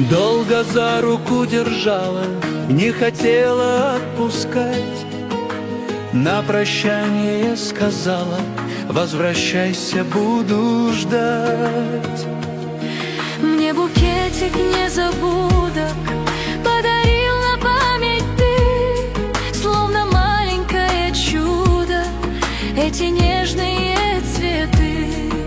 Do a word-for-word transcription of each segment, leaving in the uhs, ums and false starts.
Долго за руку держала, не хотела отпускать. На прощание сказала: возвращайся, буду ждать. Мне букетик незабудок подарил на память ты, словно маленькое чудо, эти нежные цветы.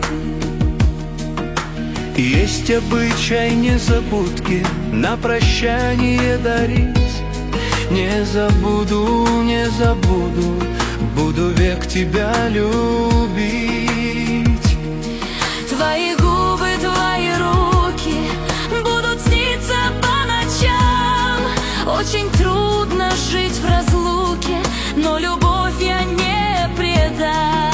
Есть обычай незабудки на прощание дарить. Не забуду, не забуду, буду век тебя любить. Твои губы, твои руки будут сниться по ночам. Очень трудно жить в разлуке, но любовь я не предам.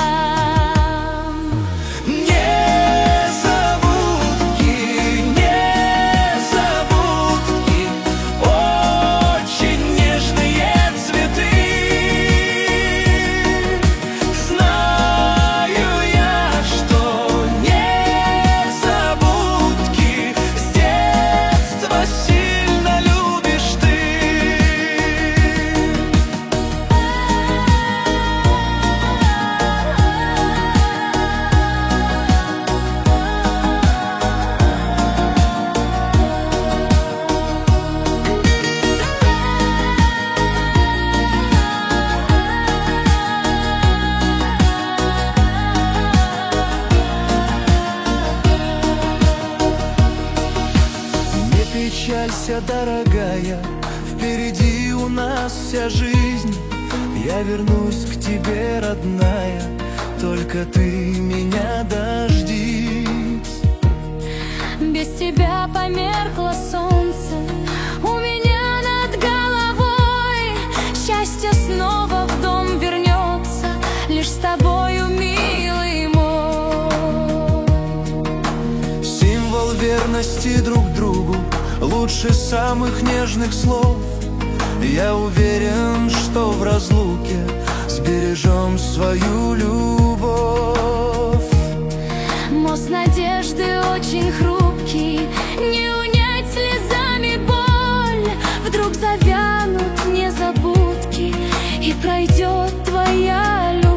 Печалься, дорогая, впереди у нас вся жизнь. Я вернусь к тебе, родная, только ты меня дождись. Без тебя померкло солнце у меня над головой. Счастье снова в дом вернется лишь с тобою, милый мой. Символ верности друг другу лучше самых нежных слов. Я уверен, что в разлуке сбережем свою любовь. Мост надежды очень хрупкий, не унять слезами боль. Вдруг завянут незабудки, и пройдет твоя любовь.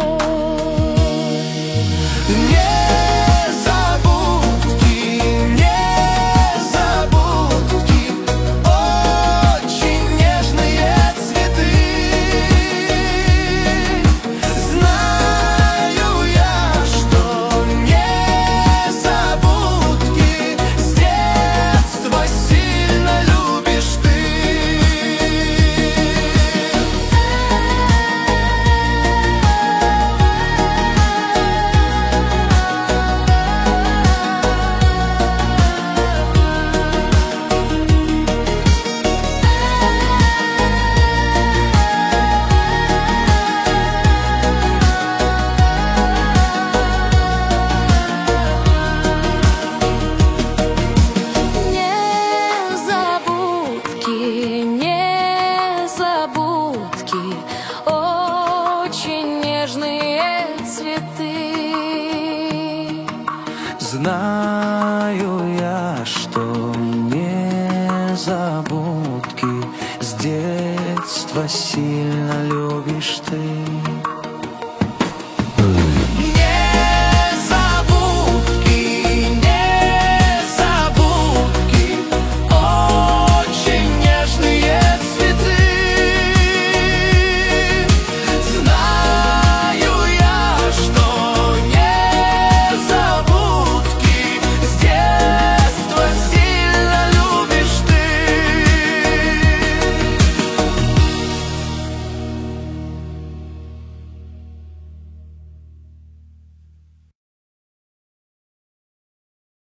Знаю я, что незабудки с детства сильно любишь ты.